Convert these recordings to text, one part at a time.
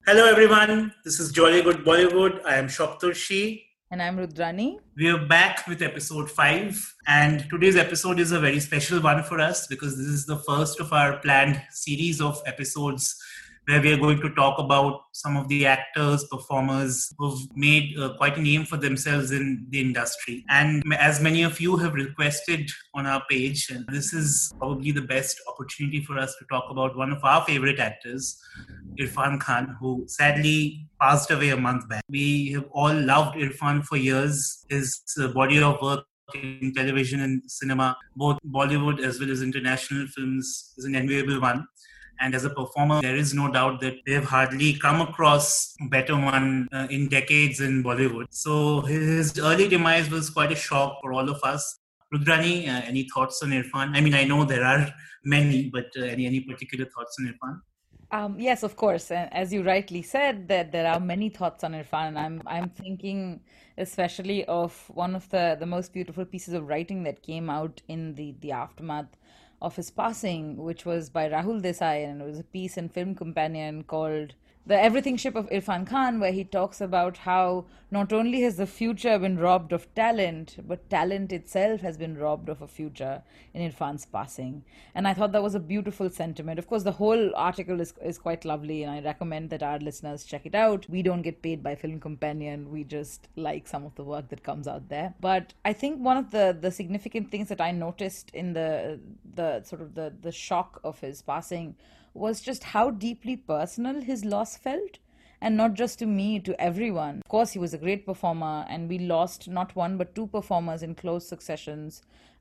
Hello everyone, this is Jolly Good Bollywood. I am Shopturshi. And I'm Rudrani. We are back with episode 5, and today's episode is a very special one for us because this is the first of our planned series of episodes where we are going to talk about some of the actors, performers who've made quite a name for themselves in the industry. And as many of you have requested on our page, and this is probably the best opportunity for us to talk about one of our favorite actors, Irfan Khan, who sadly passed away a month back. We have all loved Irfan for years. His body of work in television and cinema, both Bollywood as well as international films, is an enviable one. And as a performer, there is no doubt that they have hardly come across a better one in decades in Bollywood. So his early demise was quite a shock for all of us. Rudrani, any thoughts on Irfan? I mean, I know there are many, but any particular thoughts on Irfan? Yes, of course. And as you rightly said, that there are many thoughts on Irfan. And I'm thinking especially of one of the most beautiful pieces of writing that came out in the aftermath of his passing, which was by Rahul Desai, and it was a piece in Film Companion called The Everything Ship of Irfan Khan, where he talks about how not only has the future been robbed of talent, but talent itself has been robbed of a future in Irfan's passing. And I thought that was a beautiful sentiment. Of course, the whole article is quite lovely, and I recommend that our listeners check it out. We don't get paid by Film Companion, we just like some of the work that comes out there. But I think one of the significant things that I noticed in the sort of the shock of his passing was just how deeply personal his loss felt. And not just to me, to everyone. Of course, he was a great performer, and we lost not one but two performers in close successions.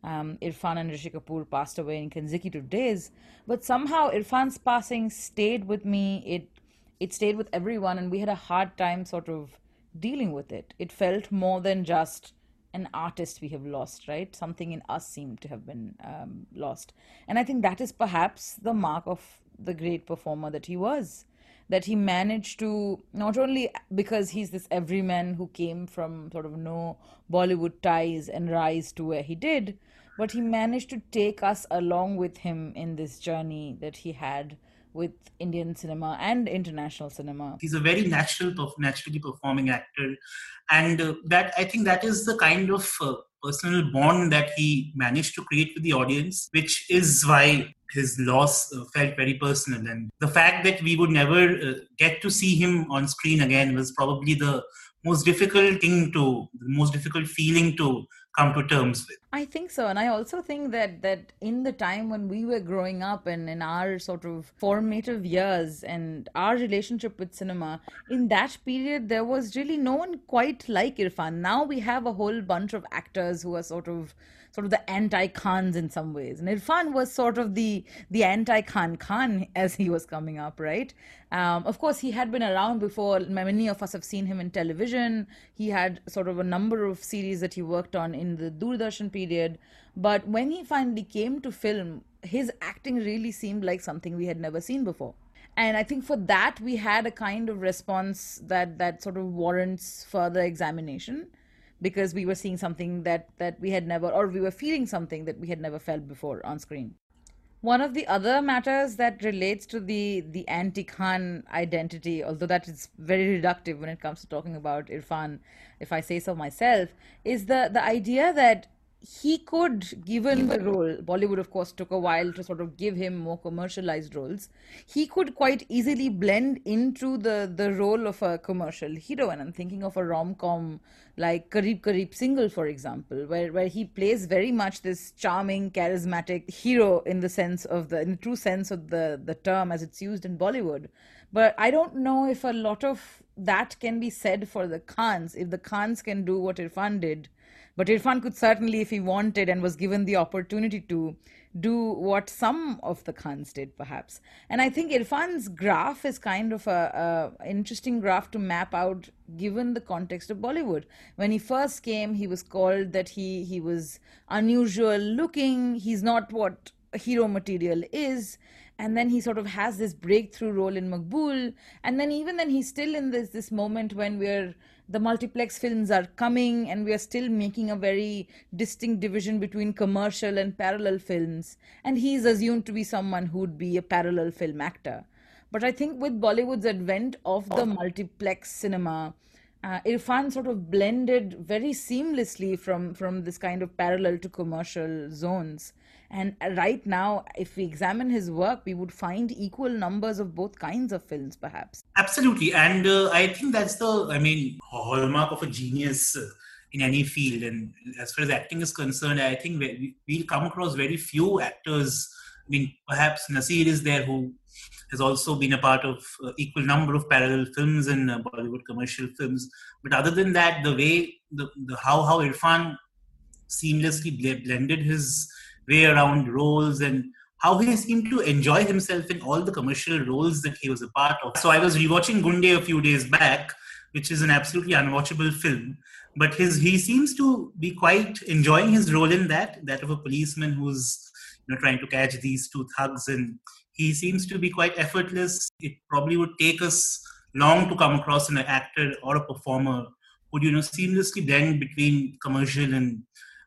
Irfan and Rishi Kapoor passed away in consecutive days, but somehow Irfan's passing stayed with me. It stayed with everyone, and we had a hard time sort of dealing with it. It felt more than just an artist we have lost, right? Something in us seemed to have been lost. And I think that is perhaps the mark of the great performer that he was. That he managed to, not only because he's this everyman who came from sort of no Bollywood ties and rise to where he did, but he managed to take us along with him in this journey that he had with Indian cinema and international cinema. He's a very naturally performing actor, and that I think that is the kind of personal bond that he managed to create with the audience, which is why his loss felt very personal. And the fact that we would never get to see him on screen again was probably the most difficult feeling to come to terms with. I think so, and I also think that in the time when we were growing up and in our sort of formative years and our relationship with cinema, in that period there was really no one quite like Irfan. Now we have a whole bunch of actors who are sort of the anti-Khans in some ways. And Irfan was sort of the anti-Khan Khan as he was coming up, right? Of course, he had been around before. Many of us have seen him in television. He had sort of a number of series that he worked on in the Doordarshan period. But when he finally came to film, his acting really seemed like something we had never seen before. And I think for that, we had a kind of response that sort of warrants further examination, because we were seeing something that we had never, or we were feeling something that we had never felt before on screen. One of the other matters that relates to the anti-Khan identity, although that is very reductive when it comes to talking about Irfan, if I say so myself, is the idea that he could, given the role, Bollywood of course took a while to sort of give him more commercialized roles, he could quite easily blend into the role of a commercial hero. And I'm thinking of a rom-com like Kareeb Kareeb Single, for example, where he plays very much this charming, charismatic hero in the sense of in the true sense of the term as it's used in Bollywood. But I don't know if a lot of that can be said for the Khans. If the Khans can do what Irfan did, but Irfan could certainly, if he wanted and was given the opportunity to, do what some of the Khans did, perhaps. And I think Irfan's graph is kind of a interesting graph to map out given the context of Bollywood. When he first came, he was called that he was unusual looking. He's not what hero material is. And then he sort of has this breakthrough role in Maqbool. And then even then he's still in this moment when the multiplex films are coming and we are still making a very distinct division between commercial and parallel films. And he's assumed to be someone who would be a parallel film actor. But I think with Bollywood's advent of the multiplex cinema, Irfan sort of blended very seamlessly from this kind of parallel to commercial zones. And right now, if we examine his work, we would find equal numbers of both kinds of films, perhaps. Absolutely. And I think that's hallmark of a genius in any field. And as far as acting is concerned, I think we'll come across very few actors. I mean, perhaps Nasir is there, who has also been a part of equal number of parallel films and Bollywood commercial films. But other than that, the way, how Irfan seamlessly blended his way around roles and how he seemed to enjoy himself in all the commercial roles that he was a part of. So I was rewatching Gunde a few days back, which is an absolutely unwatchable film. But he seems to be quite enjoying his role in that of a policeman who's trying to catch these two thugs, and he seems to be quite effortless. It probably would take us long to come across an actor or a performer who would seamlessly blend between commercial and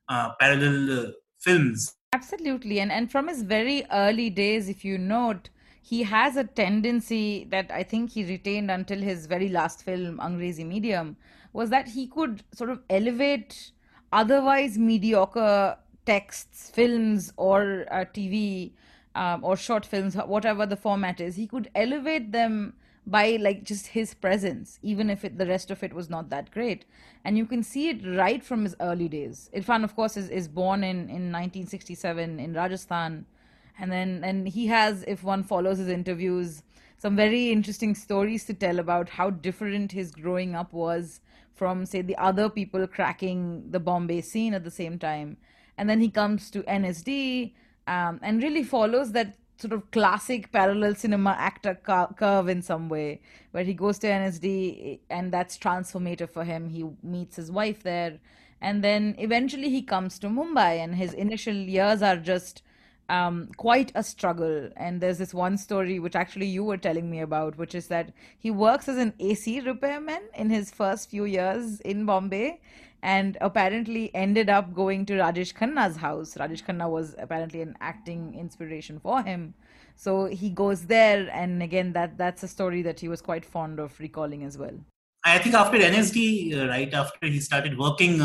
parallel films. Absolutely. And from his very early days, if you note, he has a tendency that I think he retained until his very last film, Angrezi Medium, was that he could sort of elevate otherwise mediocre texts, films, or TV or short films, whatever the format is. He could elevate them by like just his presence, even if the rest of it was not that great. And you can see it right from his early days. Irfan, of course, is born in 1967 in Rajasthan. And he has, if one follows his interviews, some very interesting stories to tell about how different his growing up was from, say, the other people cracking the Bombay scene at the same time. And then he comes to NSD and really follows that sort of classic parallel cinema actor curve in some way, where he goes to NSD and that's transformative for him. He meets his wife there, and then eventually he comes to Mumbai, and his initial years are just quite a struggle. And there's this one story which actually you were telling me about, which is that he works as an AC repairman in his first few years in Bombay, and apparently ended up going to Rajesh Khanna's house. Rajesh Khanna was apparently an acting inspiration for him. So he goes there, and again, that's a story that he was quite fond of recalling as well. I think after NSD, right after he started working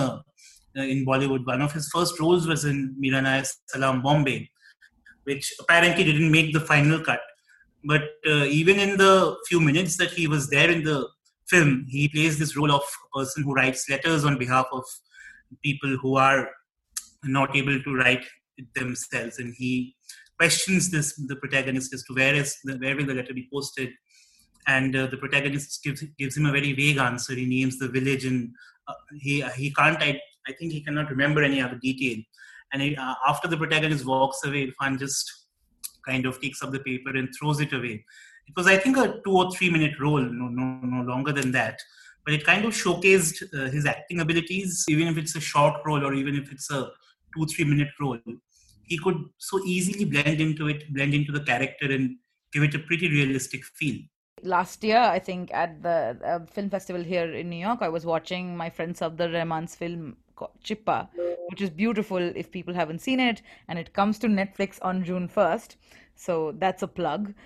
in Bollywood, one of his first roles was in Mera Naya Salaam Bombay, which apparently didn't make the final cut. But even in the few minutes that he was there in the film, he plays this role of a person who writes letters on behalf of people who are not able to write it themselves, and he questions the protagonist as to where will the letter be posted, and the protagonist gives him a very vague answer. He names the village, and he can't. I think he cannot remember any other detail. And after the protagonist walks away, Irfan just kind of takes up the paper and throws it away. It was, I think, a 2 or 3 minute role, no longer than that. But it kind of showcased his acting abilities, even if it's a short role or even if it's a 2-3 minute role. He could so easily blend into the character and give it a pretty realistic feel. Last year, I think, at the film festival here in New York, I was watching my friend Safdar Rahman's film Chippa, which is beautiful if people haven't seen it, and it comes to Netflix on June 1st. So that's a plug.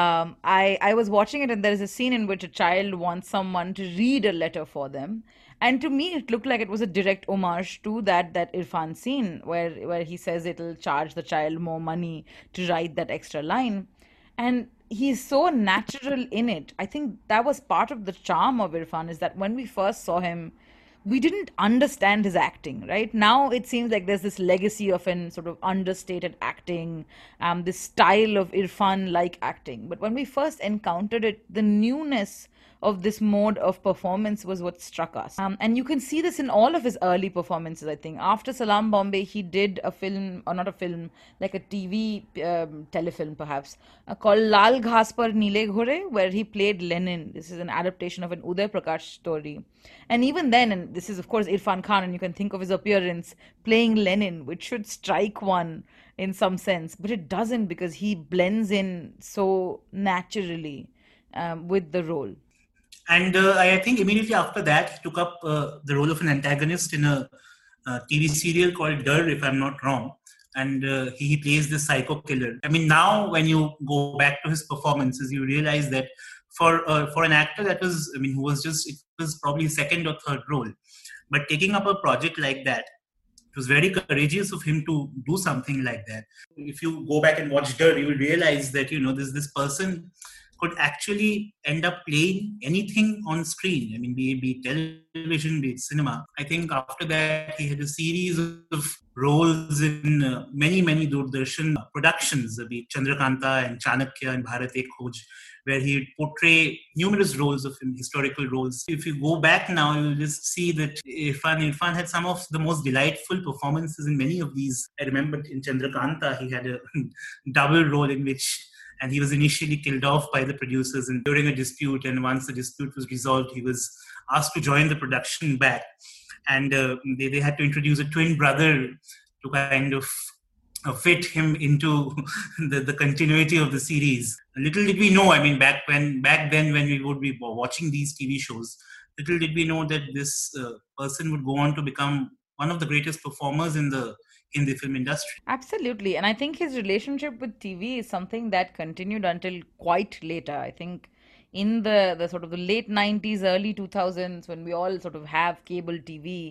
I was watching it, and there is a scene in which a child wants someone to read a letter for them. And to me, it looked like it was a direct homage to that Irfan scene where he says it'll charge the child more money to write that extra line. And he's so natural in it. I think that was part of the charm of Irfan, is that when we first saw him, we didn't understand his acting, right? Now it seems like there's this legacy of an sort of understated acting, this style of Irfan-like acting. But when we first encountered it, the newness of this mode of performance was what struck us. And you can see this in all of his early performances, I think. After Salaam Bombay, he did a film, or not a film, like a TV telefilm perhaps, called Lal Ghas Par Neele Ghore, where he played Lenin. This is an adaptation of an Uday Prakash story. And even then, and this is of course Irfan Khan, and you can think of his appearance playing Lenin, which should strike one in some sense, but it doesn't, because he blends in so naturally with the role. And I think immediately after that, he took up the role of an antagonist in a TV serial called Dar, if I'm not wrong. and he plays this psycho killer. I mean, now when you go back to his performances, you realize that for an actor that was, I mean, who was just, it was probably second or third role, but taking up a project like that, it was very courageous of him to do something like that. If you go back and watch Dirt, you will realize that, you know, this person could actually end up playing anything on screen. I mean, be it television, be it cinema. I think after that, he had a series of roles in many Doordarshan productions, be it Chandrakanta and Chanakya and Bharat Ek Khoj, where he would portray numerous roles of him, historical roles. If you go back now, you'll just see that Irfan had some of the most delightful performances in many of these. I remember in Chandrakanta, he had a double role in which, and he was initially killed off by the producers and during a dispute, and once the dispute was resolved, he was asked to join the production back, and they had to introduce a twin brother to kind of fit him into the continuity of the series. Little did we know, I mean, back then when we would be watching these TV shows, little did we know that this person would go on to become one of the greatest performers in the film industry. Absolutely. And I think his relationship with TV is something that continued until quite later. I think in the sort of the late 90s, early 2000s, when we all sort of have cable TV,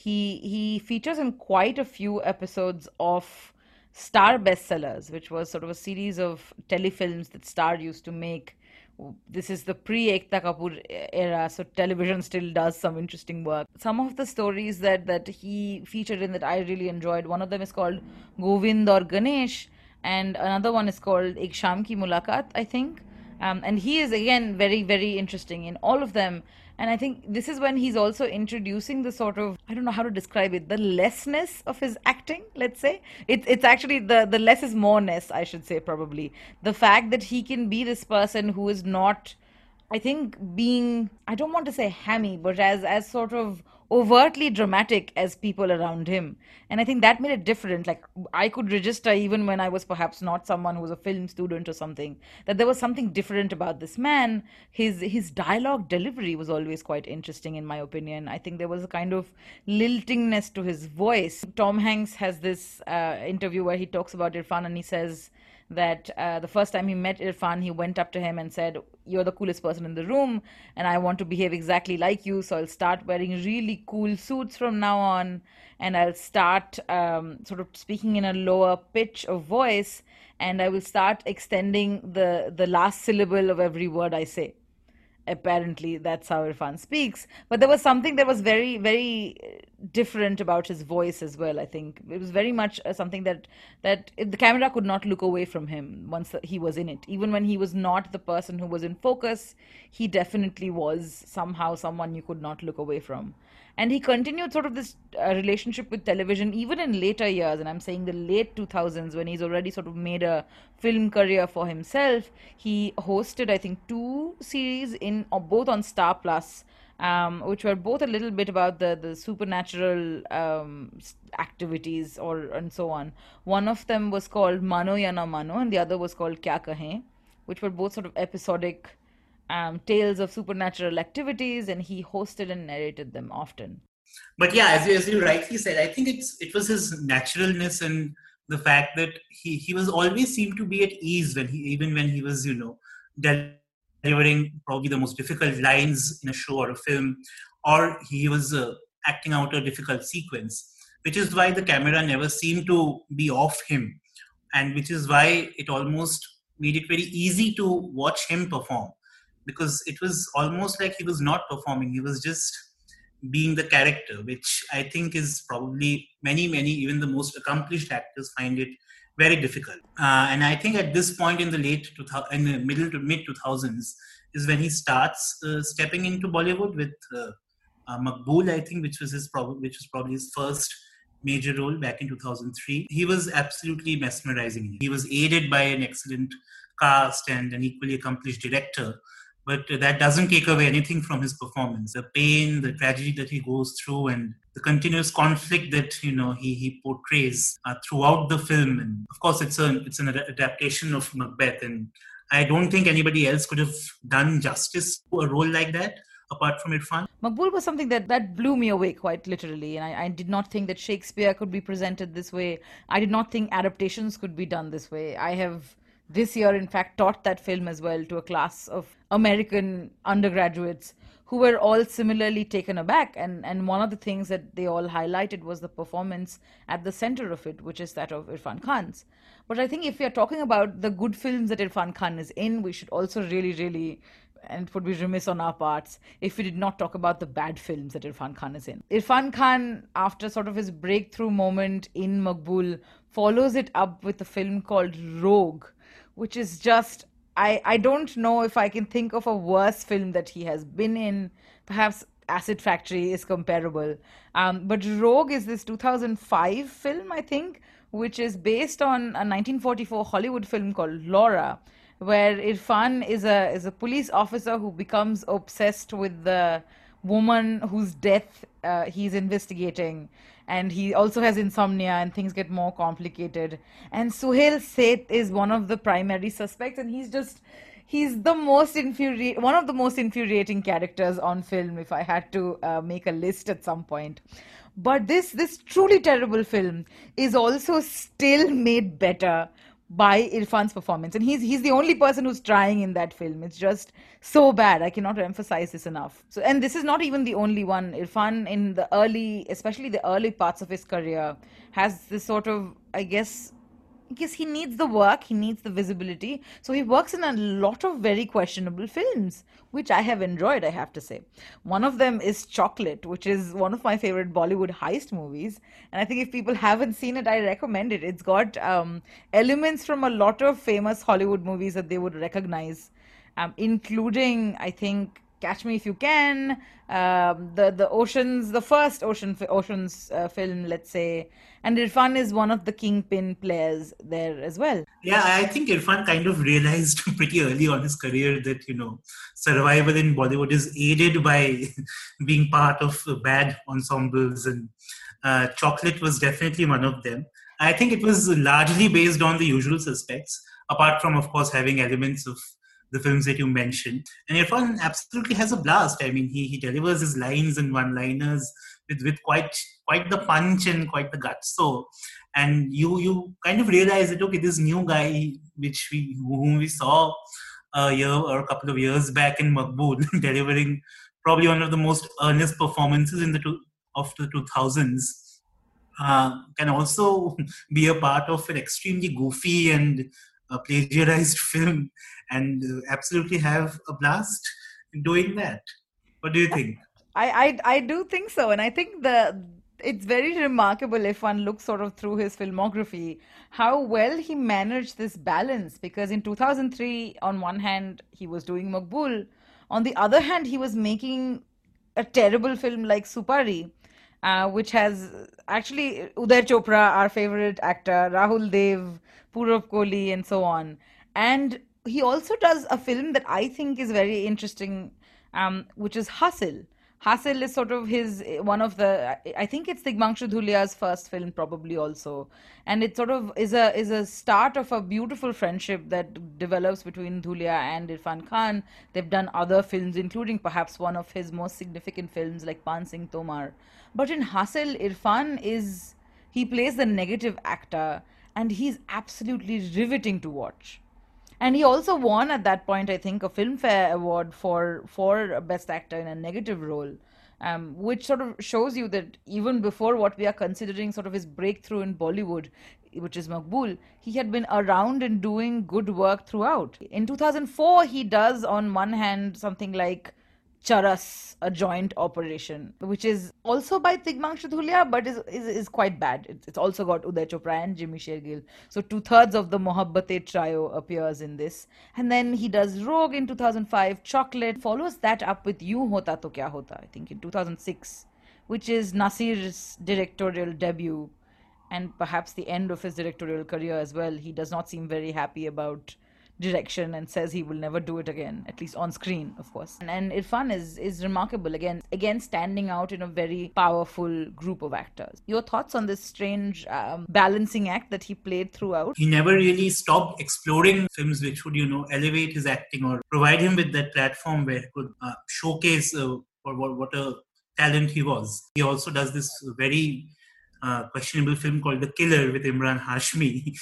he features in quite a few episodes of Star Bestsellers, which was sort of a series of telefilms that Star used to make. This is the pre-Ekta Kapoor era, so television still does some interesting work. Some of the stories that he featured in that I really enjoyed, one of them is called Govind or Ganesh, and another one is called Ek Sham Ki Mulaqat, I think. And he is, again, very, very interesting in all of them. And I think this is when he's also introducing the sort of, I don't know how to describe it, the lessness of his acting, let's say. It's actually the less is moreness, I should say, probably. The fact that he can be this person who is not, I think, being, I don't want to say hammy, but as sort of overtly dramatic as people around him. And I think that made it different. Like, I could register, even when I was perhaps not someone who was a film student or something, that there was something different about this man. His dialogue delivery was always quite interesting, in my opinion. I think there was a kind of liltingness to his voice. Tom Hanks has this interview where he talks about Irfan, and he says that the first time he met Irfan, he went up to him and said, "You're the coolest person in the room, and I want to behave exactly like you, so I'll start wearing really cool suits from now on, and I'll start sort of speaking in a lower pitch of voice, and I will start extending the last syllable of every word I say." Apparently that's how Irfan speaks, but there was something that was very, very different about his voice as well. I think it was very much something that the camera could not look away from him once he was in it. Even when he was not the person who was in focus, he definitely was somehow someone you could not look away from. And he continued sort of this relationship with television even in later years, and I'm saying the late 2000s, when he's already sort of made a film career for himself. He hosted, I think, two series in both on Star Plus, which were both a little bit about the supernatural activities and so on. One of them was called Mano Ya Na Mano, and the other was called Kya Kahe, which were both sort of episodic tales of supernatural activities, and he hosted and narrated them often. But yeah, as you rightly said, I think it was his naturalness and the fact that he was always seemed to be at ease even when he was, you know, delivering probably the most difficult lines in a show or a film, or he was acting out a difficult sequence, which is why the camera never seemed to be off him, and which is why it almost made it very easy to watch him perform, because it was almost like he was not performing, he was just being the character, which I think is probably many, even the most accomplished actors find it very difficult. And I think at this point in the in the middle to mid 2000s is when he starts stepping into Bollywood with Maqbool, I think, which was probably his first major role back in 2003. He was absolutely mesmerizing. He was aided by an excellent cast and an equally accomplished director. But that doesn't take away anything from his performance. The pain, the tragedy that he goes through, and the continuous conflict that, you know, he portrays throughout the film. And of course, it's an adaptation of Macbeth, and I don't think anybody else could have done justice to a role like that. apart from Irfan? Maqbool was something that blew me away quite literally, and I did not think that Shakespeare could be presented this way. I did not think adaptations could be done this way. I have this year, in fact, taught that film as well to a class of American undergraduates who were all similarly taken aback. And one of the things that they all highlighted was the performance at the center of it, which is that of Irfan Khan's. But I think if we are talking about the good films that Irfan Khan is in, we should also really, really, and it would be remiss on our parts if we did not talk about the bad films that Irfan Khan is in. Irfan Khan, after sort of his breakthrough moment in Maqbool, follows it up with a film called Rogue, which is just, I don't know if I can think of a worse film that he has been in. Perhaps Acid Factory is comparable. But Rogue is this 2005 film, I think, which is based on a 1944 Hollywood film called Laura, where Irfan is a police officer who becomes obsessed with the woman whose death he's investigating, and he also has insomnia, and things get more complicated. And Suhail Seth is one of the primary suspects, and he's the most one of the most infuriating characters on film, if I had to make a list at some point. But this truly terrible film is also still made better by Irfan's performance, and he's the only person who's trying in that film. It's just so bad. I cannot emphasize this enough. So, and this is not even the only one. Irfan, in the early, especially the early parts of his career, has this sort of, I guess he needs the work, he needs the visibility. So he works in a lot of very questionable films, which I have enjoyed, I have to say. One of them is Chocolate, which is one of my favorite Bollywood heist movies. And I think if people haven't seen it, I recommend it. It's got elements from a lot of famous Hollywood movies that they would recognize, including, I think, Catch Me If You Can, the first Oceans film, let's say, and Irfan is one of the kingpin players there as well. Yeah, I think Irfan kind of realized pretty early on his career that, survival in Bollywood is aided by being part of bad ensembles, and Chocolate was definitely one of them. I think it was largely based on The Usual Suspects, apart from, of course, having elements of the films that you mentioned. And Irfan absolutely has a blast. I mean, he delivers his lines and one-liners with quite the punch and quite the guts. So, and you kind of realize that, okay, this new guy, whom we saw a year or a couple of years back in Maqbool, delivering probably one of the most earnest performances in of the 2000s, can also be a part of an extremely goofy and plagiarized film, and absolutely have a blast doing that. What do you think? I do think so, and I think it's very remarkable if one looks sort of through his filmography how well he managed this balance. Because in 2003, on one hand, he was doing Maqbool, on the other hand, he was making a terrible film like Supari, which has actually Uday Chopra, our favorite actor, Rahul Dev, Purav Kohli, and so on. And he also does a film that I think is very interesting, which is Hustle. Hustle is sort of his one of the, I think it's Tigmanshu Dhulia's first film probably also, and it sort of is a start of a beautiful friendship that develops between Dhulia and Irfan Khan. They've done other films, including perhaps one of his most significant films like Pan Singh Tomar. But in Hustle, he plays the negative actor, and he's absolutely riveting to watch. And he also won at that point, I think, a Filmfare Award for Best Actor in a Negative Role, which sort of shows you that even before what we are considering sort of his breakthrough in Bollywood, which is Maqbool, he had been around and doing good work throughout. In 2004, he does, on one hand, something like Charas, a joint operation, which is also by Tigmanshu Dhulia, but is quite bad. It's also got Uday Chopra and Jimmy Shergill. So 2/3 of the Mohabbatein trio appears in this. And then he does Rogue in 2005, Chocolate, follows that up with Yun Hota To Kya Hota, I think in 2006, which is Nasir's directorial debut and perhaps the end of his directorial career as well. He does not seem very happy about direction and says he will never do it again, at least on screen, of course. And Irfan is remarkable again standing out in a very powerful group of actors. Your thoughts on this strange balancing act that he played throughout? He never really stopped exploring films which would, elevate his acting or provide him with that platform where he could showcase what a talent he was. He also does this very questionable film called The Killer with Imran Hashmi,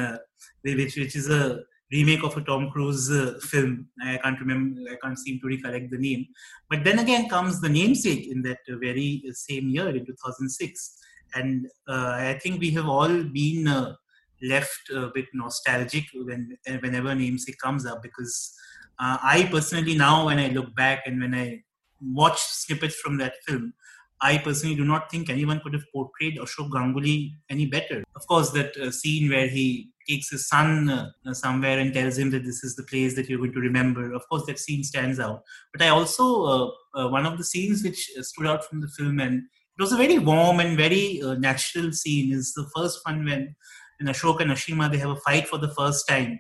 which is a remake of a Tom Cruise film. I can't seem to recollect the name. But then again comes The Namesake in that very same year in 2006. And I think we have all been left a bit nostalgic whenever Namesake comes up, because I personally now, when I look back and when I watch snippets from that film, I personally do not think anyone could have portrayed Ashok Ganguly any better. Of course, that scene where he takes his son somewhere and tells him that this is the place that you're going to remember. Of course, that scene stands out. But I also, one of the scenes which stood out from the film, and it was a very warm and very natural scene, is the first one when Ashok and Ashima, they have a fight for the first time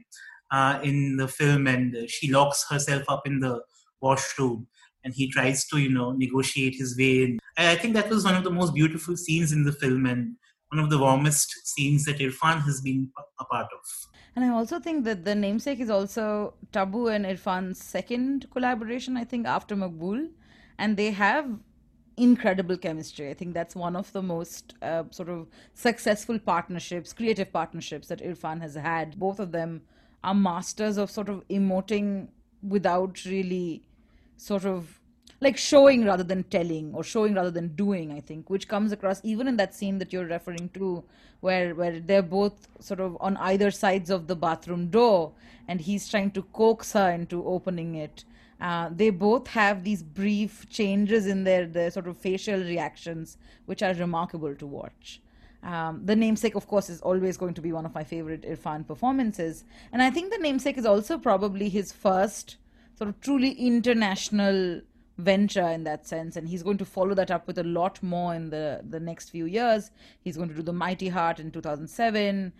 in the film, and she locks herself up in the washroom and he tries to, negotiate his way in. I think that was one of the most beautiful scenes in the film and one of the warmest scenes that Irfan has been a part of. And I also think that The Namesake is also Tabu and Irfan's second collaboration, I think, after Maqbool. And they have incredible chemistry. I think that's one of the most sort of successful partnerships, creative partnerships that Irfan has had. Both of them are masters of sort of emoting without really sort of like showing rather than telling, or showing rather than doing, I think, which comes across even in that scene that you're referring to, where they're both sort of on either sides of the bathroom door and he's trying to coax her into opening it. They both have these brief changes in their sort of facial reactions, which are remarkable to watch. The Namesake, of course, is always going to be one of my favorite Irfan performances. And I think The Namesake is also probably his first sort of truly international venture in that sense, and he's going to follow that up with a lot more in the next few years. He's going to do The Mighty Heart in 2007,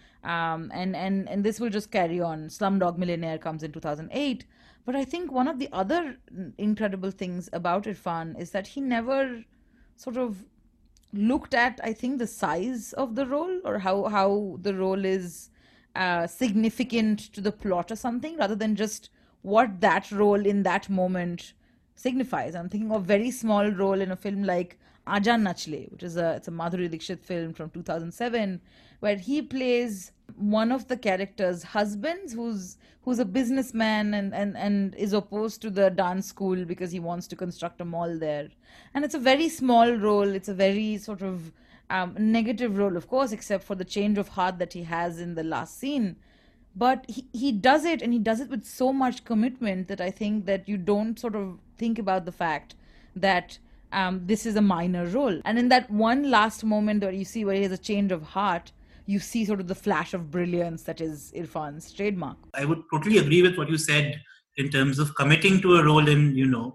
and this will just carry on. Slumdog Millionaire comes in 2008. But I think one of the other incredible things about Irfan is that he never sort of looked at, I think, the size of the role or how the role is significant to the plot or something, rather than just what that role in that moment signifies. I'm thinking of a very small role in a film like Aajan Nachle, which is it's a Madhuri Dixit film from 2007, where he plays one of the characters' husbands who's a businessman and is opposed to the dance school because he wants to construct a mall there. And it's a very small role. It's a very sort of negative role, of course, except for the change of heart that he has in the last scene. But he does it, and he does it with so much commitment that I think that you don't sort of think about the fact that this is a minor role. And in that one last moment where you see where he has a change of heart, you see sort of the flash of brilliance that is Irfan's trademark. I would totally agree with what you said in terms of committing to a role and,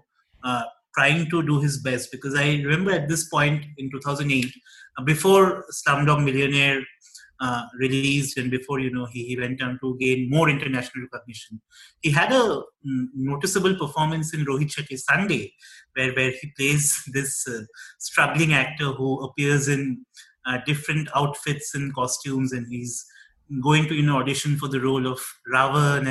trying to do his best. Because I remember at this point in 2008, before Slumdog Millionaire released and before he went on to gain more international recognition, he had a noticeable performance in Rohit Shetty's Sunday, where he plays this struggling actor who appears in different outfits and costumes, and he's going to audition for the role of Ravan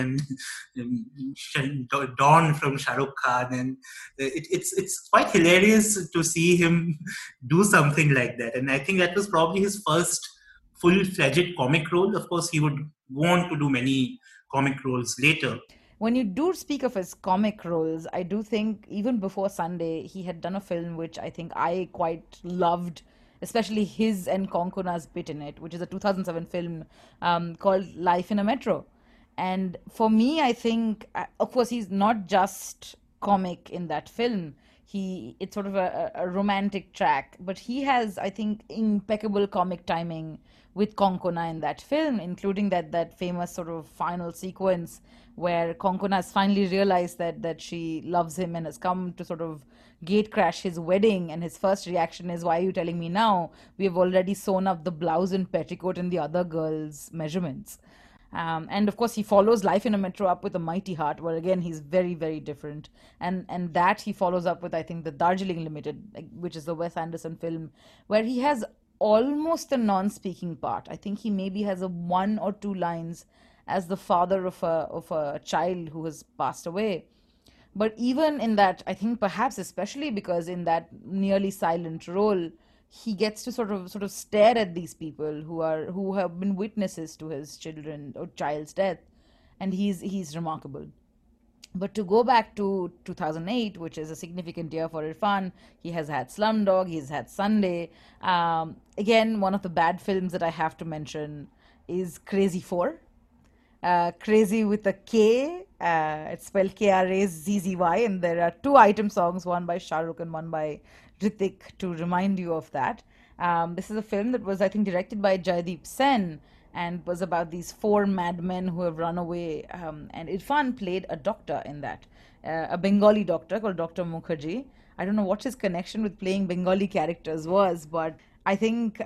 and Dawn from Shah Rukh Khan, and it's quite hilarious to see him do something like that. And I think that was probably his first full-fledged comic role. Of course, he would go on to do many comic roles later. When you do speak of his comic roles, I do think even before Sunday, he had done a film which I think I quite loved, especially his and Konkona's bit in it, which is a 2007 film called Life in a Metro. And for me, I think, of course, he's not just comic in that film. It's sort of a romantic track, but he has, I think, impeccable comic timing with Konkona in that film, including that famous sort of final sequence where Konkona has finally realized that she loves him and has come to sort of gate crash his wedding, and his first reaction is, "Why are you telling me now? We have already sewn up the blouse and petticoat and the other girl's measurements." And of course, he follows Life in a Metro up with A Mighty Heart, where again he's very, very different. And that he follows up with, I think, the Darjeeling Limited, which is the Wes Anderson film, where he has almost a non-speaking part. I think he maybe has a one or two lines as the father of a child who has passed away. But even in that, I think perhaps especially because in that nearly silent role, he gets to sort of stare at these people who have been witnesses to his children or child's death, and he's remarkable. But to go back to 2008, which is a significant year for Irfan, he has had Slumdog, he's had Sunday. Again, one of the bad films that I have to mention is Crazy 4. Crazy with a K. It's spelled Krazzy, and there are two item songs, one by Shah Rukh and one by Hrithik, to remind you of that. This is a film that was, I think, directed by Jaideep Sen and was about these four madmen who have run away. And Irfan played a doctor in that, a Bengali doctor called Dr. Mukherjee. I don't know what his connection with playing Bengali characters was, but I think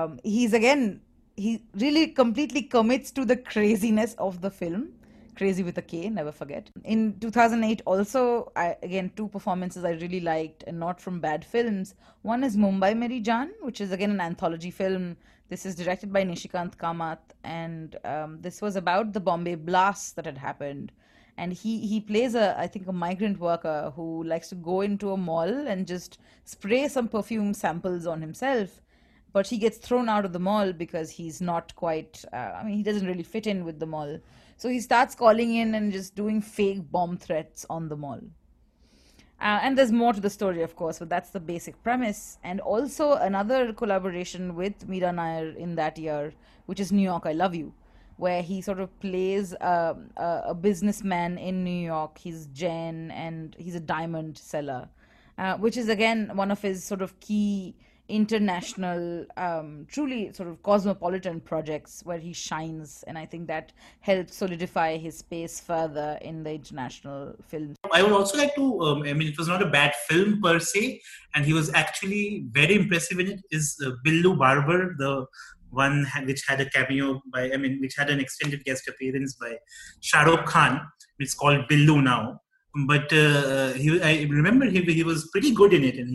he really completely commits to the craziness of the film. Crazy with a K, never forget. In 2008 also, again, two performances I really liked and not from bad films. One is Mumbai Meri Jaan, which is again an anthology film. This is directed by Nishikant Kamath, and this was about the Bombay blast that had happened. And he plays I think a migrant worker who likes to go into a mall and just spray some perfume samples on himself, but he gets thrown out of the mall because he's not quite, he doesn't really fit in with the mall. So he starts calling in and just doing fake bomb threats on the mall. And there's more to the story, of course, but that's the basic premise. And also another collaboration with Meera Nair in that year, which is New York, I Love You, where he sort of plays a businessman in New York. He's Jain and he's a diamond seller, which is again one of his sort of key international, truly sort of cosmopolitan projects where he shines, and I think that helped solidify his space further in the international film. I would also like to, it was not a bad film per se, and he was actually very impressive in it, is Billu Barber, the one which had a cameo which had an extended guest appearance by Shah Rukh Khan. It's called Billu now. But I remember he was pretty good in it, and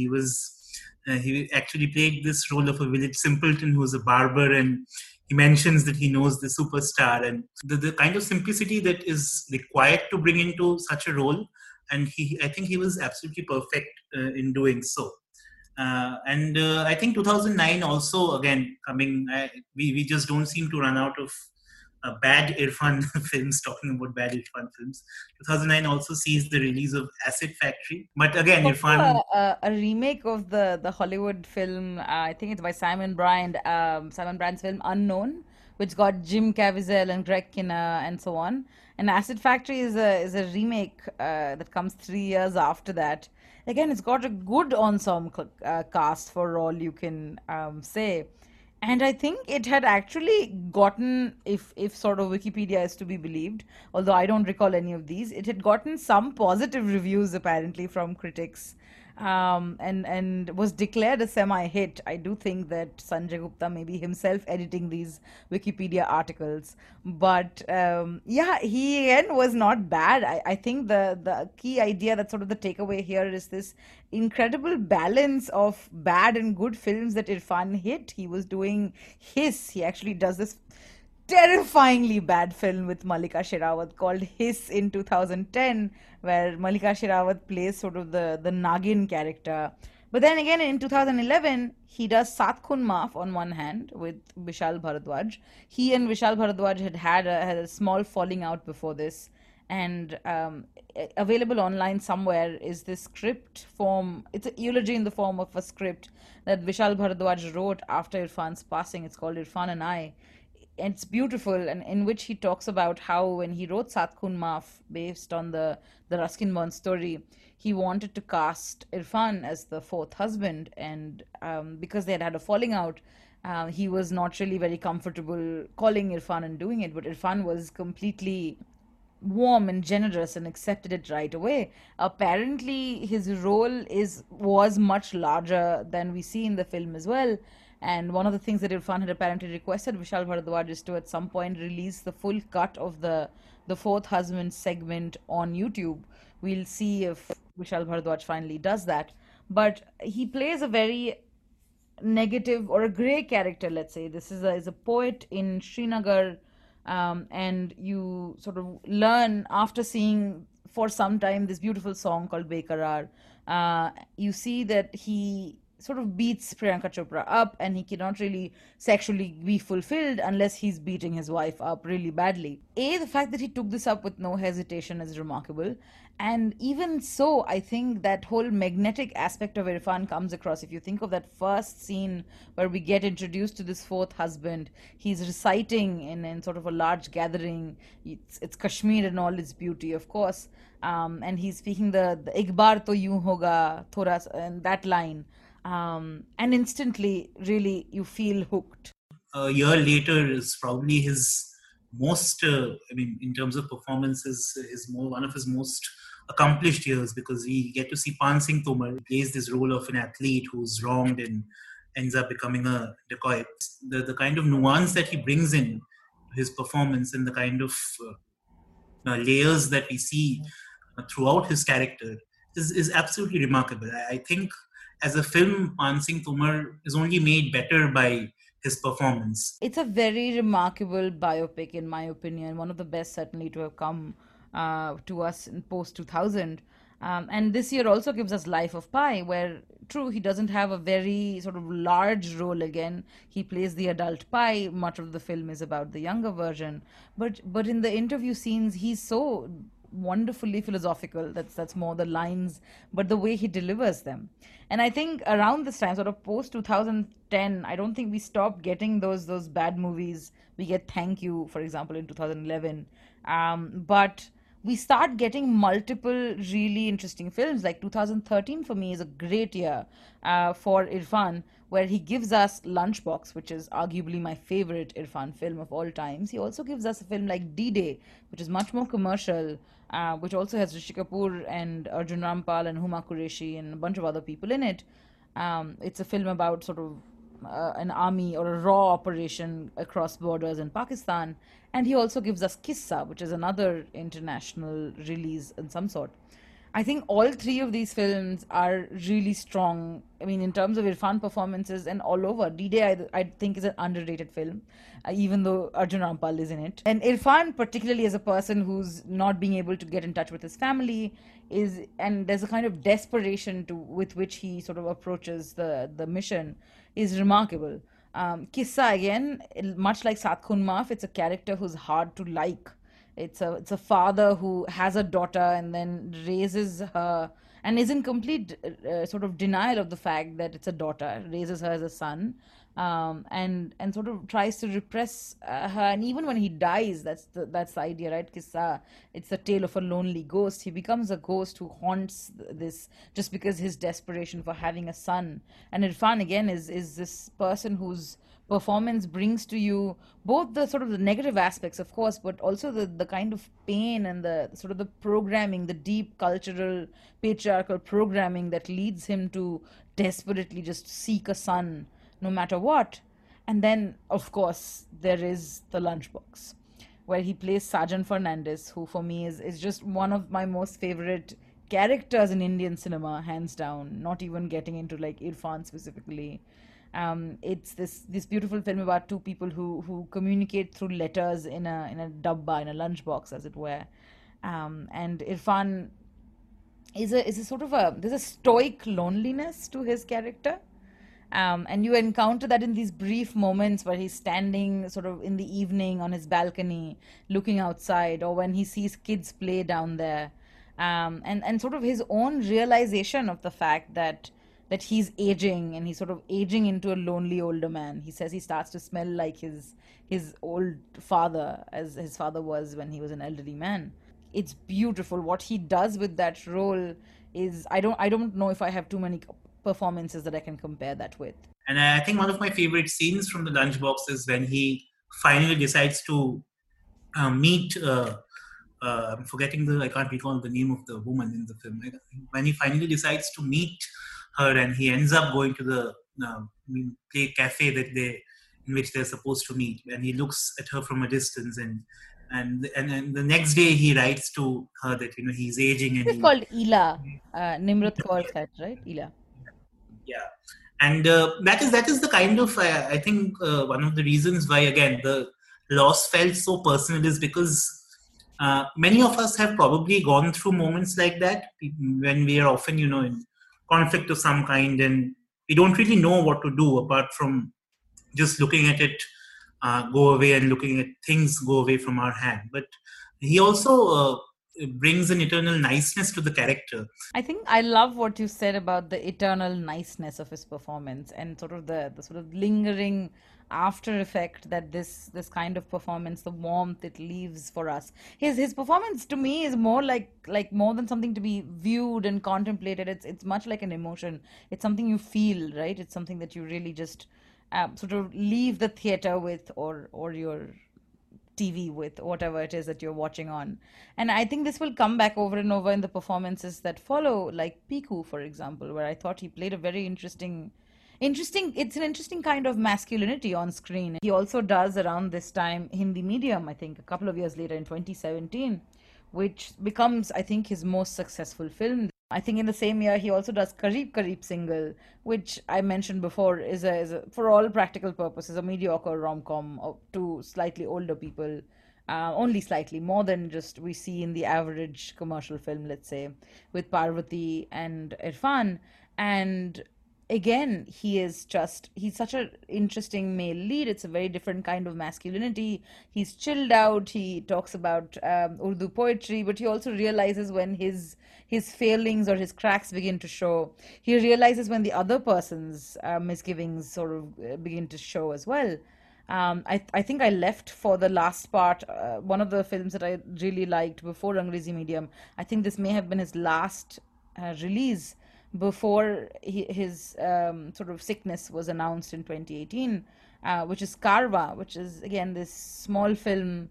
he actually played this role of a village simpleton who was a barber, and he mentions that he knows the superstar, and the kind of simplicity that is required to bring into such a role. And I think he was absolutely perfect in doing so. And I think 2009 also, again, we just don't seem to run out of bad Irfan films, talking about bad Irfan films. 2009 also sees the release of Acid Factory. But again, Irfan... A remake of the Hollywood film, I think it's by Simon Brand, Simon Brand's film Unknown, which got Jim Caviezel and Greg Kinnear and so on. And Acid Factory is a remake that comes 3 years after that. Again, it's got a good ensemble cast for all you can say. And I think it had actually gotten, if sort of Wikipedia is to be believed, although I don't recall any of these, it had gotten some positive reviews apparently from critics, and was declared a semi-hit. I do think that Sanjay Gupta may be himself editing these Wikipedia articles, but he again was not bad. I think the key idea, that sort of the takeaway here, is this incredible balance of bad and good films that Irfan hit. He was doing Hiss. He actually does this terrifyingly bad film with Mallika Sherawat called Hiss in 2010, where Mallika Sherawat plays sort of the Nagin character. But then again, in 2011, he does Sat Khun Maaf on one hand with Vishal Bharadwaj. He and Vishal Bharadwaj had a small falling out before this. And available online somewhere is this script form. It's a eulogy in the form of a script that Vishal Bharadwaj wrote after Irfan's passing. It's called Irfan and I. And it's beautiful, and in which he talks about how when he wrote Sat Khun Maaf based on the Ruskin Bond story, he wanted to cast Irfan as the fourth husband, and because they had a falling out, he was not really very comfortable calling Irfan and doing it, but Irfan was completely warm and generous and accepted it right away. Apparently his role was much larger than we see in the film as well, And one of the things that Irfan had apparently requested Vishal Bharadwaj is to at some point release the full cut of the fourth husband segment on YouTube. We'll see if Vishal Bharadwaj finally does that. But he plays a very negative or a gray character, let's say. This is a poet in Srinagar, and you sort of learn after seeing for some time this beautiful song called Bekarar. You see that he sort of beats Priyanka Chopra up, and he cannot really sexually be fulfilled unless he's beating his wife up really badly. The fact that he took this up with no hesitation is remarkable. And even so, I think that whole magnetic aspect of Irfan comes across. If you think of that first scene where we get introduced to this fourth husband, he's reciting in sort of a large gathering. It's Kashmir in all its beauty, of course. And he's speaking the "Ek baar to yun hoga," thoda, and that line. And instantly, really, you feel hooked. A year later is probably his most, in terms of performances, is one of his most accomplished years, because we get to see Pan Singh Tomar plays this role of an athlete who's wronged and ends up becoming a dacoit. The kind of nuance that he brings in his performance and the kind of layers that we see throughout his character is absolutely remarkable. I think as a film, Pan Singh Tomar is only made better by his performance. It's a very remarkable biopic, in my opinion. One of the best, certainly, to have come to us in post 2000. And this year also gives us Life of Pi, where, true, he doesn't have a very sort of large role again. He plays the adult Pi. Much of the film is about the younger version. But in the interview scenes, he's so wonderfully philosophical. That's more the lines, but the way he delivers them. And I think around this time, sort of post 2010, I don't think we stopped getting those bad movies. We get Thank You, for example, in 2011, but we start getting multiple really interesting films. Like 2013 for me is a great year for Irfan, where he gives us Lunchbox, which is arguably my favorite Irfan film of all times. He also gives us a film like D-Day, which is much more commercial, which also has Rishi Kapoor and Arjun Rampal and Huma Qureshi and a bunch of other people in it. It's a film about sort of an army or a raw operation across borders in Pakistan. And he also gives us Kissa, which is another international release in some sort. I think all three of these films are really strong. I mean, in terms of Irfan performances and all over. D-Day, I think, is an underrated film, even though Arjun Rampal is in it. And Irfan, particularly as a person who's not being able to get in touch with his family, and there's a kind of desperation with which he sort of approaches the mission, is remarkable. Kissa, again, much like Saath Khoon Maaf, it's a character who's hard to like. It's a father who has a daughter and then raises her and is in complete sort of denial of the fact that it's a daughter, raises her as a son, and sort of tries to repress her. And even when he dies, that's the idea, right? Kissa, it's the tale of a lonely ghost. He becomes a ghost who haunts this just because his desperation for having a son. And Irfan, again, is this person whose performance brings to you both the sort of the negative aspects, of course, but also the kind of pain and the sort of the programming, the deep cultural patriarchal programming that leads him to desperately just seek a son no matter what. And then, of course, there is the Lunchbox, where he plays Sajan Fernandez, who for me is just one of my most favorite characters in Indian cinema, hands down, not even getting into like Irfan specifically. It's this beautiful film about two people who communicate through letters in a dabba, in a lunchbox, as it were. And Irfan is a sort of there's a stoic loneliness to his character. And you encounter that in these brief moments where he's standing sort of in the evening on his balcony looking outside, or when he sees kids play down there. And sort of his own realization of the fact that he's aging, and he's sort of aging into a lonely older man. He says he starts to smell like his old father, as his father was when he was an elderly man. It's beautiful. What he does with that role is, I don't know if I have too many performances that I can compare that with. And I think one of my favorite scenes from the Lunchbox is when he finally decides to meet I'm forgetting I can't recall the name of the woman in the film. When he finally decides to meet her, and he ends up going to play cafe in which they're supposed to meet, and he looks at her from a distance, and the next day he writes to her that he's aging and It's called Ila. Nimrat Kaur said, right? Ila. yeah. And that is the kind of I think one of the reasons why again the loss felt so personal is because many of us have probably gone through moments like that when we are often in conflict of some kind, and we don't really know what to do apart from just looking at it go away and looking at things go away from our hand. But he also brings an eternal niceness to the character. I think I love what you said about the eternal niceness of his performance and sort of the sort of lingering after effect that this kind of performance, the warmth it leaves for us. His performance to me is more like more than something to be viewed and contemplated. It's much like an emotion. It's something you feel, right? It's something that you really just sort of leave the theater with, or your TV with, whatever it is that you're watching on. And I think this will come back over and over in the performances that follow, like Piku, for example, where I thought he played a very it's an interesting kind of masculinity on screen. He also does around this time Hindi Medium, I think, a couple of years later in 2017, which becomes, I think, his most successful film. I think in the same year he also does Kareeb Kareeb Single, which I mentioned before is a for all practical purposes a mediocre rom-com of two slightly older people, only slightly more than just we see in the average commercial film, let's say, with Parvati and Irfan. And again, he's such an interesting male lead. It's a very different kind of masculinity. He's chilled out. He talks about Urdu poetry, but he also realizes when his failings or his cracks begin to show. He realizes when the other person's misgivings sort of begin to show as well. I think I left for the last part, one of the films that I really liked before Angrezi Medium. I think this may have been his last release before his sort of sickness was announced in 2018, which is Karwa, which is again this small film.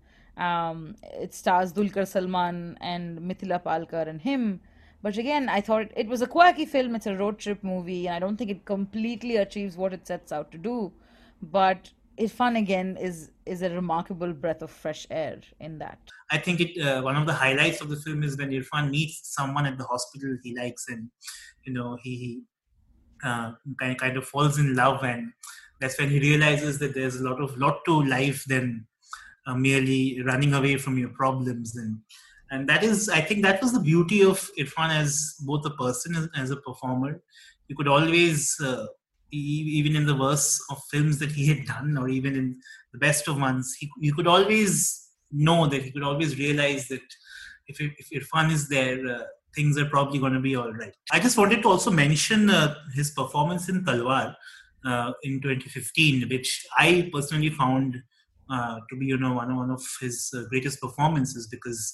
It stars Dulquer Salman and Mithila Palkar and him. But again, I thought it was a quirky film. It's a road trip movie, and I don't think it completely achieves what it sets out to do. But Irfan again is a remarkable breath of fresh air in that. I think one of the highlights of the film is when Irfan meets someone at the hospital he likes, and he kind of falls in love, and that's when he realizes that there's a lot to life than merely running away from your problems, and that is, I think, that was the beauty of Irfan as both a person and as a performer. You could always even in the worst of films that he had done, or even in the best of ones, you could always know that he could always realize that if Irfan is there, things are probably going to be all right. I just wanted to also mention his performance in Talwar in 2015, which I personally found to be one of his greatest performances, because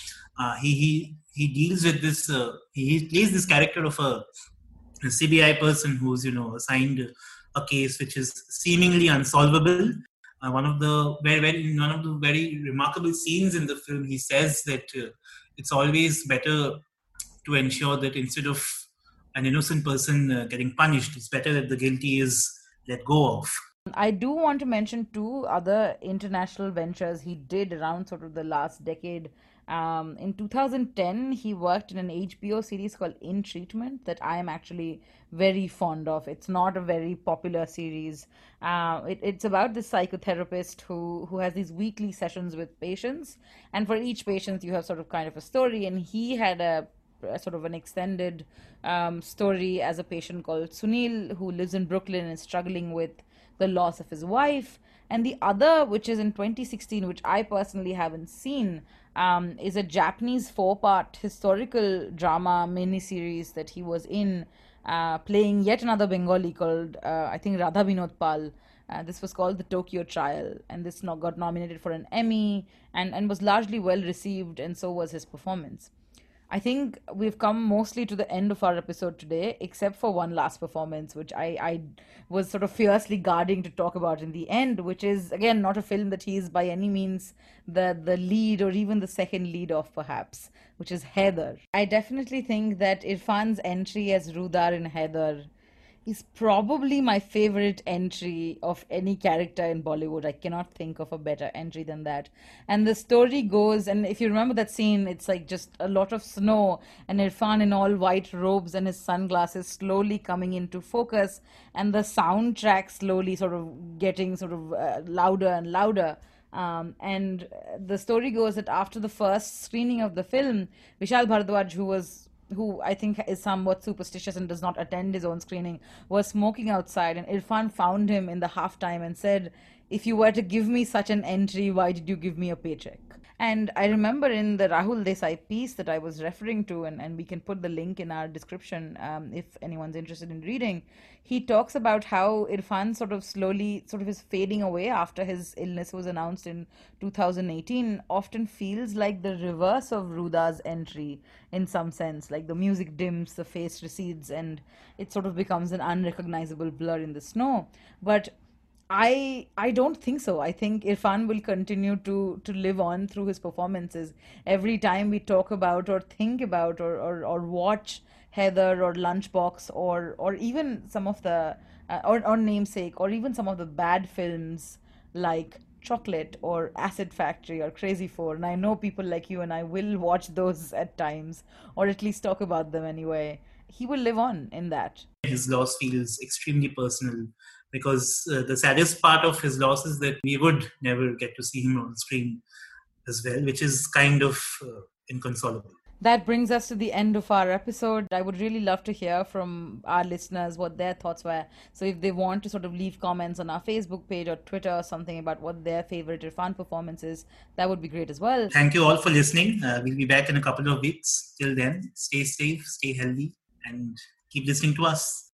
he deals with this. He plays this character of a CBI person who's assigned a case which is seemingly unsolvable. One of the very remarkable scenes in the film, he says that it's always better to ensure that instead of an innocent person getting punished, it's better that the guilty is let go of. I do want to mention two other international ventures he did around sort of the last decade. In 2010, he worked in an HBO series called In Treatment that I am actually very fond of. It's not a very popular series. It's about this psychotherapist who has these weekly sessions with patients, and for each patient you have sort of kind of a story, and he had a sort of an extended story as a patient called Sunil, who lives in Brooklyn and is struggling with the loss of his wife. And the other, which is in 2016, which I personally haven't seen, is a Japanese 4-part historical drama miniseries that he was in, playing yet another Bengali called, I think, Radha Vinod Pal. This was called The Tokyo Trial, and this got nominated for an Emmy and was largely well received, and so was his performance. I think we've come mostly to the end of our episode today, except for one last performance, which I was sort of fiercely guarding to talk about in the end, which is, again, not a film that he's by any means the lead or even the second lead of, perhaps, which is Haider. I definitely think that Irfan's entry as Rudar in Haider is probably my favorite entry of any character in Bollywood. I cannot think of a better entry than that. And the story goes, and if you remember that scene, it's like just a lot of snow and Irfan in all white robes and his sunglasses slowly coming into focus, and the soundtrack slowly sort of getting sort of louder and louder. And the story goes that after the first screening of the film, Vishal Bhardwaj, who I think is somewhat superstitious and does not attend his own screening, was smoking outside, and Irfan found him in the halftime and said, "If you were to give me such an entry, why did you give me a paycheck?" And I remember in the Rahul Desai piece that I was referring to, and we can put the link in our description if anyone's interested in reading, he talks about how Irfan sort of slowly, sort of is fading away after his illness was announced in 2018, often feels like the reverse of Ruda's entry in some sense. Like the music dims, the face recedes, and it sort of becomes an unrecognizable blur in the snow. But I don't think so. I think Irfan will continue to live on through his performances. Every time we talk about or think about or watch Heather or Lunchbox or even some of the or Namesake or even some of the bad films like Chocolate or Acid Factory or Crazy Four. And I know people like you and I will watch those at times or at least talk about them anyway. He will live on in that. His loss feels extremely personal because the saddest part of his loss is that we would never get to see him on screen as well, which is kind of inconsolable. That brings us to the end of our episode. I would really love to hear from our listeners what their thoughts were. So if they want to sort of leave comments on our Facebook page or Twitter or something about what their favorite Irfan performance is, that would be great as well. Thank you all for listening. We'll be back in a couple of weeks. Till then, stay safe, stay healthy, and keep listening to us.